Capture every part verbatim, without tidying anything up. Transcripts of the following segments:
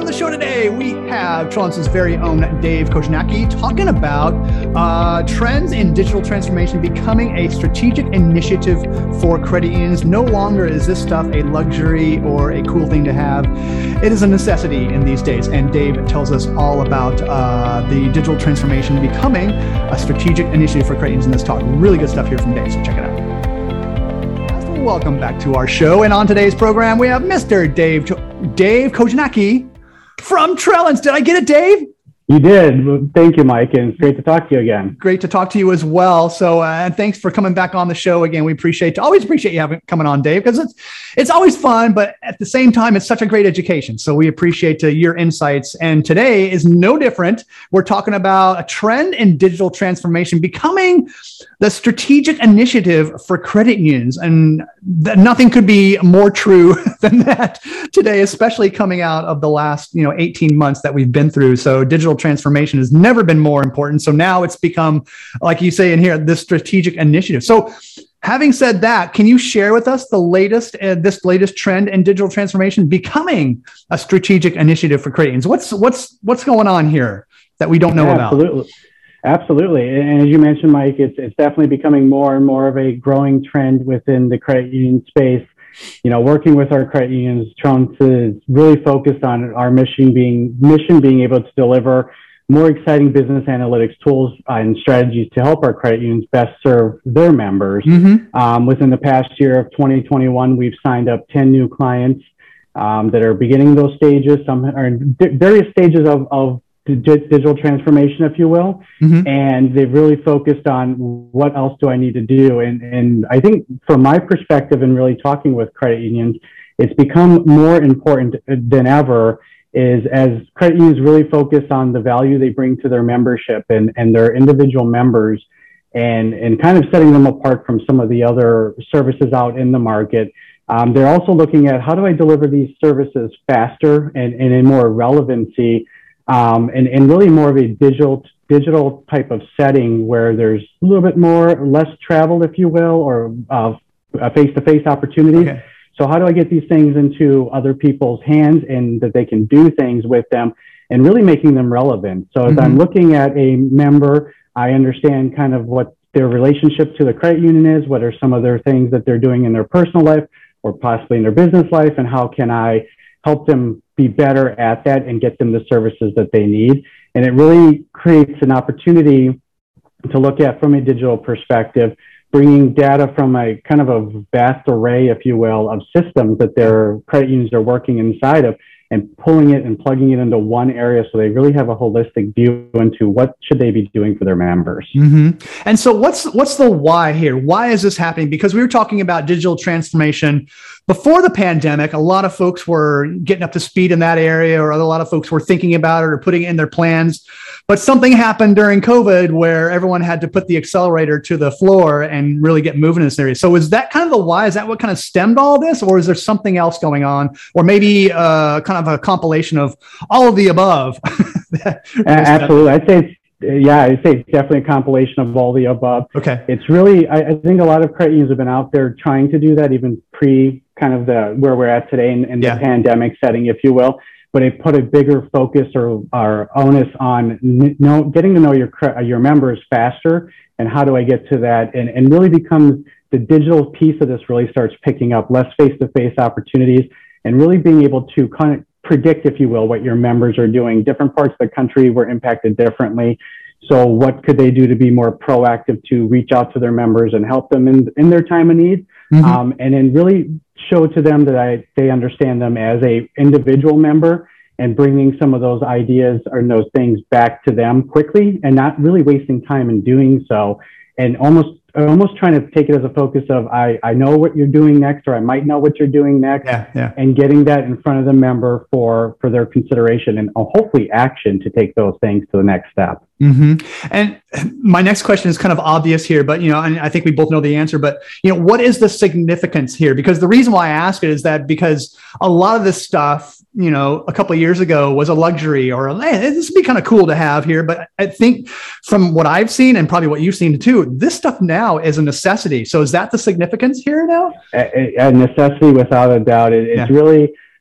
On the show today, we have Trelliance's very own Dave Kojnacki talking about uh, trends in digital transformation becoming a strategic initiative for credit unions. No longer is this stuff a luxury or a cool thing to have. It is a necessity in these days. And Dave tells us all about uh, the digital transformation becoming a strategic initiative for credit unions in this talk. Really good stuff here from Dave, so check it out. Welcome back to our show. And on today's program, we have Mister Dave Dave Kojnacki from Trelliance. Did I get it, Dave? You did. Well, thank you, Mike. And it's great to talk to you again. Great to talk to you as well. So, uh, and thanks for coming back on the show again. We appreciate, always appreciate you having coming on, Dave, because it's it's always fun, but at the same time, it's such a great education. So we appreciate uh, your insights. And today is no different. We're talking about a trend in digital transformation becoming the strategic initiative for credit unions. And th- nothing could be more true than that today, especially coming out of the last, you know, eighteen months that we've been through. So digital transformation has never been more important. So now it's become, like you say in here, this strategic initiative. So having said that, can you share with us the latest, uh, this latest trend in digital transformation becoming a strategic initiative for credit unions? What's, what's, what's going on here that we don't know yeah, about? Absolutely. Absolutely. And as you mentioned, Mike, it's, it's definitely becoming more and more of a growing trend within the credit union space. You know, working with our credit unions, Trelliance is really focused on our mission being mission being able to deliver more exciting business analytics tools and strategies to help our credit unions best serve their members. Mm-hmm. Um, within the past year of twenty twenty-one, we've signed up ten new clients um, that are beginning those stages. Some are in d- various stages of, of digital transformation, if you will. Mm-hmm. And they've really focused on what else do I need to do? And, and I think from my perspective and really talking with credit unions, it's become more important than ever is as credit unions really focus on the value they bring to their membership and, and their individual members and, and kind of setting them apart from some of the other services out in the market. Um, they're also looking at how do I deliver these services faster and, and in more relevancy Um, and, and really more of a digital digital type of setting where there's a little bit more, less travel, if you will, or uh, face-to-face opportunities. Okay. So how do I get these things into other people's hands and that they can do things with them and really making them relevant? So as mm-hmm. I'm looking at a member, I understand kind of what their relationship to the credit union is, what are some of their things that they're doing in their personal life or possibly in their business life, and how can I help them be better at that and get them the services that they need. And it really creates an opportunity to look at from a digital perspective, bringing data from a kind of a vast array, if you will, of systems that their credit unions are working inside of and pulling it and plugging it into one area so they really have a holistic view into what should they be doing for their members. Mm-hmm. And so what's what's the why here? Why is this happening? Because we were talking about digital transformation before the pandemic. A lot of folks were getting up to speed in that area, or a lot of folks were thinking about it or putting it in their plans. But something happened during COVID where everyone had to put the accelerator to the floor and really get moving in this area. So is that kind of the why? Is that what kind of stemmed all this? Or is there something else going on? Or maybe uh, kind of a compilation of all of the above? Absolutely. I'd say, it's, yeah, I'd say it's definitely a compilation of all the above. Okay. It's really, I, I think a lot of credit unions have been out there trying to do that even pre kind of the where we're at today in, in yeah. the pandemic setting, if you will. But it put a bigger focus or, or onus on n- know, getting to know your your members faster and how do I get to that, and, and really becomes the digital piece of this really starts picking up less face-to-face opportunities and really being able to kind of predict, if you will, what your members are doing. Different parts of the country were impacted differently. So what could they do to be more proactive to reach out to their members and help them in, in their time of need? Mm-hmm. Um, and then really show to them that I, they understand them as a individual member and bringing some of those ideas or those things back to them quickly and not really wasting time in doing so. And almost almost trying to take it as a focus of I, I know what you're doing next, or I might know what you're doing next, yeah, yeah. and getting that in front of the member for, for their consideration and hopefully action to take those things to the next step. Mm-hmm. And my next question is kind of obvious here, but, you know, and I think we both know the answer, but, you know, what is the significance here? Because the reason why I ask it is that because a lot of this stuff, you know, a couple of years ago was a luxury or a, hey, this would be kind of cool to have here. But I think from what I've seen and probably what you've seen too, this stuff now is a necessity. So is that the significance here now? A, a necessity without a doubt. It, it's yeah. really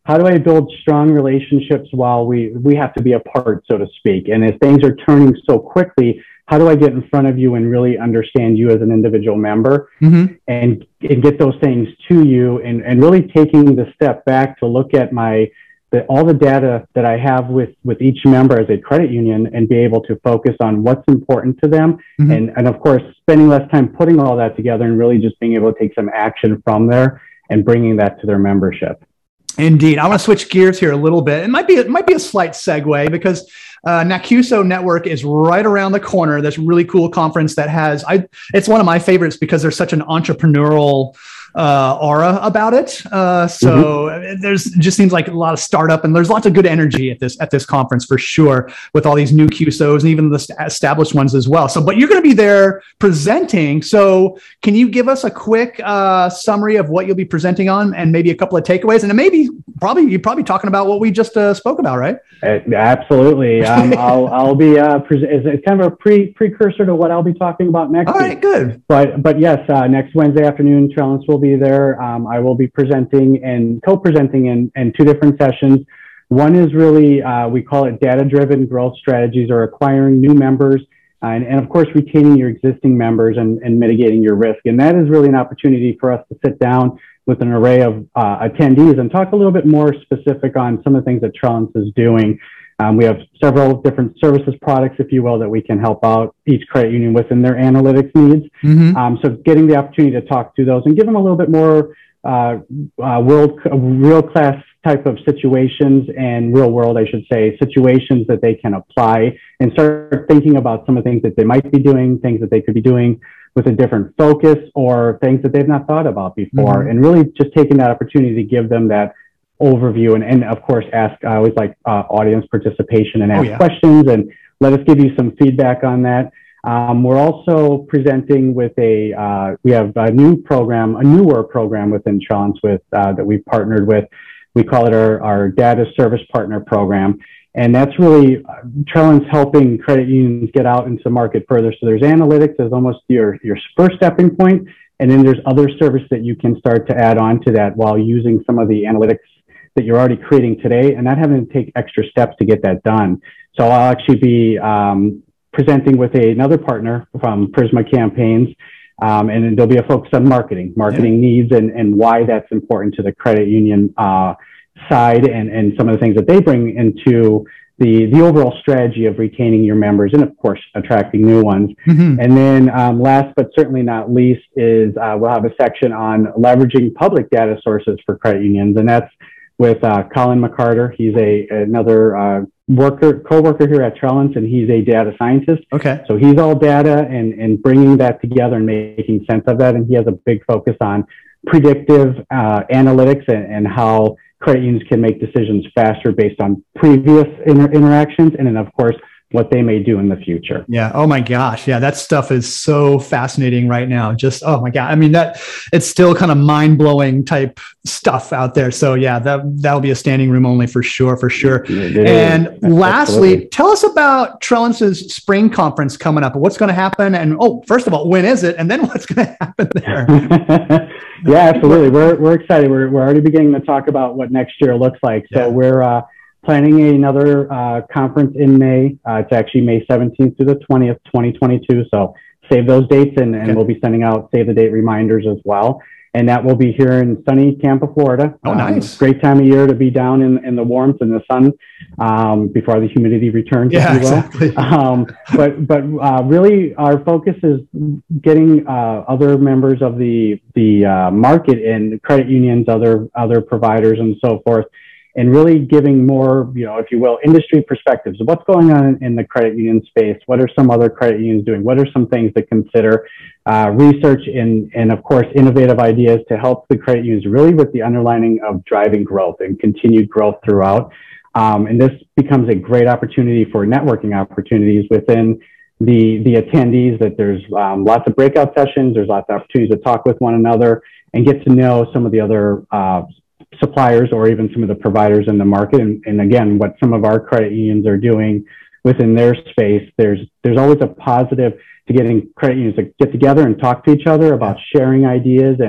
how do I build strong relationships while we, we have to be apart, so to speak? And as things are turning so quickly, how do I get in front of you and really understand you as an individual member mm-hmm. and, and get those things to you, and, and really taking the step back to look at my, the, all the data that I have with, with each member as a credit union, and be able to focus on what's important to them. Mm-hmm. And, and of course, spending less time putting all that together and really just being able to take some action from there and bringing that to their membership. Indeed. I want to switch gears here a little bit. It might be, it might be a slight segue, because uh, NACUSO Network is right around the corner. This really cool conference that has, I, it's one of my favorites because there's such an entrepreneurial uh, aura about it. Uh, so mm-hmm. there's just seems like a lot of startup, and there's lots of good energy at this, at this conference for sure, with all these new Q S Os and even the st- established ones as well. So, but you're going to be there presenting. So can you give us a quick uh, summary of what you'll be presenting on, and maybe a couple of takeaways, and maybe probably, you're probably talking about what we just uh, spoke about, right? Uh, absolutely. Um, I'll, I'll be, uh, pre- it's kind of a pre precursor to what I'll be talking about next All right, week. good. But, but yes, uh, next Wednesday afternoon, Trellance will be there. Um, I will be presenting and co-presenting in, in two different sessions. One is really, uh, we call it data-driven growth strategies, or acquiring new members, uh, and, and of course, retaining your existing members and, and mitigating your risk. And that is really an opportunity for us to sit down with an array of uh, attendees and talk a little bit more specific on some of the things that Trellance is doing. Um, we have several different services, products, if you will, that we can help out each credit union within their analytics needs. Mm-hmm. Um, so getting the opportunity to talk through those and give them a little bit more uh, uh, world, real class type of situations, and real world, I should say, situations that they can apply, and start thinking about some of the things that they might be doing, things that they could be doing with a different focus, or things that they've not thought about before. Mm-hmm. And really just taking that opportunity to give them that overview, and, and of course, ask, I always like uh, audience participation, and ask oh, yeah. questions, and let us give you some feedback on that. Um, we're also presenting with a, uh, we have a new program, a newer program within Trellance with, uh, that we've partnered with. We call it our, our Data Service Partner Program. And that's really uh, Trellance helping credit unions get out into the market further. So there's analytics as almost your, your first stepping point. And then there's other services that you can start to add on to that while using some of the analytics that you're already creating today, and not having to take extra steps to get that done. So I'll actually be um, presenting with a, another partner from Prisma Campaigns, um, and there'll be a focus on marketing, marketing yeah. needs, and, and why that's important to the credit union uh, side, and, and some of the things that they bring into the, the overall strategy of retaining your members, and of course, attracting new ones. Mm-hmm. And then um, last but certainly not least is uh, we'll have a section on leveraging public data sources for credit unions, and that's with uh, Colin McCarter. He's a another uh, worker, co-worker here at Trellance, and he's a data scientist. Okay. So he's all data and, and bringing that together and making sense of that. And he has a big focus on predictive uh, analytics, and, and how credit unions can make decisions faster based on previous inter- interactions. And then, of course, what they may do in the future. Yeah. Oh my gosh. Yeah. That stuff is so fascinating right now. Just, oh my God. I mean, that it's still kind of mind blowing type stuff out there. So yeah, that, that'll be a standing room only for sure. For sure. And is. lastly, Absolutely. tell us about Trellance's spring conference coming up. What's going to happen? And oh, first of all, when is it? And then what's going to happen there? Yeah, absolutely. We're, we're excited. We're, we're already beginning to talk about what next year looks like. So yeah. we're, uh, planning another uh, conference in May. Uh, it's actually May seventeenth through the twentieth, twenty twenty-two. So save those dates, and, and okay. we'll be sending out save the date reminders as well. And that will be here in sunny Tampa, Florida. Oh, nice. Um, great time of year to be down in, in the warmth and the sun um, before the humidity returns, yeah, if you will. Exactly. Um, but but uh, really our focus is getting uh, other members of the, the uh, market in credit unions, other, other providers, and so forth, and really giving more, you know, if you will, industry perspectives of what's going on in the credit union space. What are some other credit unions doing? What are some things to consider? Uh, research and, and of course, innovative ideas to help the credit unions really with the underlining of driving growth and continued growth throughout. Um, and this becomes a great opportunity for networking opportunities within the, the attendees, that there's um, lots of breakout sessions, there's lots of opportunities to talk with one another and get to know some of the other uh, suppliers, or even some of the providers in the market. And, and again, what some of our credit unions are doing within their space. There's there's always a positive to getting credit unions to get together and talk to each other about sharing ideas and, yeah.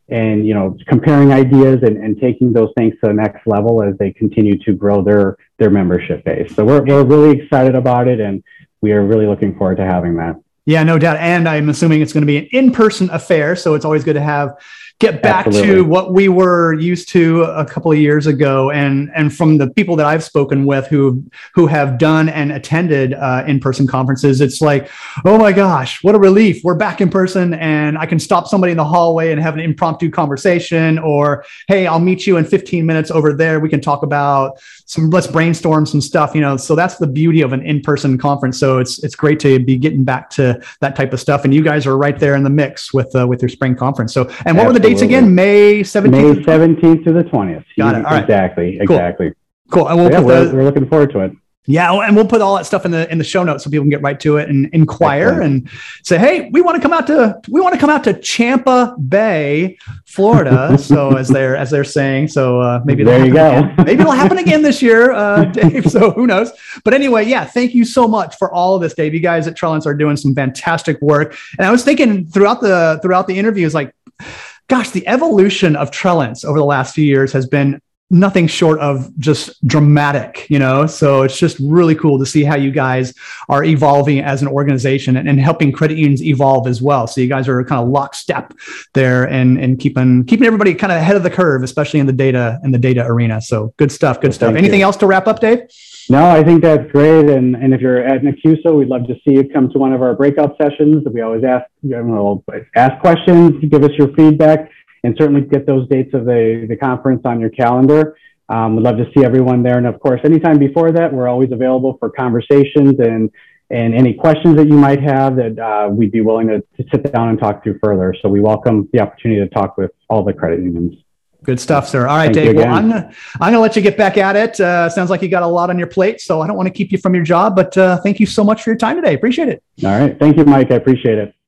and, you know, comparing ideas and, and taking those things to the next level as they continue to grow their, their membership base. So we're, we're really excited about it, and we are really looking forward to having that. Yeah, no doubt. And I'm assuming it's going to be an in-person affair. So it's always good to have get back Absolutely. to what we were used to a couple of years ago. And, and from the people that I've spoken with who, who have done and attended uh, in-person conferences, it's like, oh my gosh, what a relief. We're back in person, and I can stop somebody in the hallway and have an impromptu conversation, or, hey, I'll meet you in fifteen minutes over there. We can talk about some, let's brainstorm some stuff, you know. So that's the beauty of an in-person conference. So it's, it's great to be getting back to that type of stuff. And you guys are right there in the mix with, uh, with your spring conference. So, and what Absolutely. were the dates again? May seventeenth? May seventeenth to the twentieth. Got it. All right. Exactly. Cool. Exactly. Cool. And we'll yeah, put we're, the, we're looking forward to it. Yeah, and we'll put all that stuff in the in the show notes so people can get right to it and inquire Excellent. and say, hey, we want to come out to we want to come out to Champa Bay, Florida. So as they're as they're saying, so uh, maybe there you go. Again. Maybe it'll happen again this year, uh, Dave. So who knows? But anyway, yeah, thank you so much for all of this, Dave. You guys at Trellance are doing some fantastic work. And I was thinking throughout the throughout the interviews, like, gosh, the evolution of Trellance over the last few years has been nothing short of just dramatic, you know? So it's just really cool to see how you guys are evolving as an organization and, and helping credit unions evolve as well. So you guys are kind of lockstep there and, and keeping, keeping everybody kind of ahead of the curve, especially in the data and the data arena. So good stuff. Good well, stuff. Anything you. else to wrap up, Dave? No, I think that's great. And, and if you're at Nacusa, we'd love to see you come to one of our breakout sessions. We always ask, you know, ask questions, give us your feedback, and certainly get those dates of the, the conference on your calendar. Um, we'd love to see everyone there. And of course, anytime before that, we're always available for conversations and, and any questions that you might have that uh, we'd be willing to, to sit down and talk through further. So we welcome the opportunity to talk with all the credit unions. Good stuff, sir. All right, Thank Dave. Well, I'm gonna, I'm gonna let you get back at it. Uh, sounds like you got a lot on your plate, so I don't want to keep you from your job, but uh, thank you so much for your time today. Appreciate it. All right. Thank you, Mike. I appreciate it.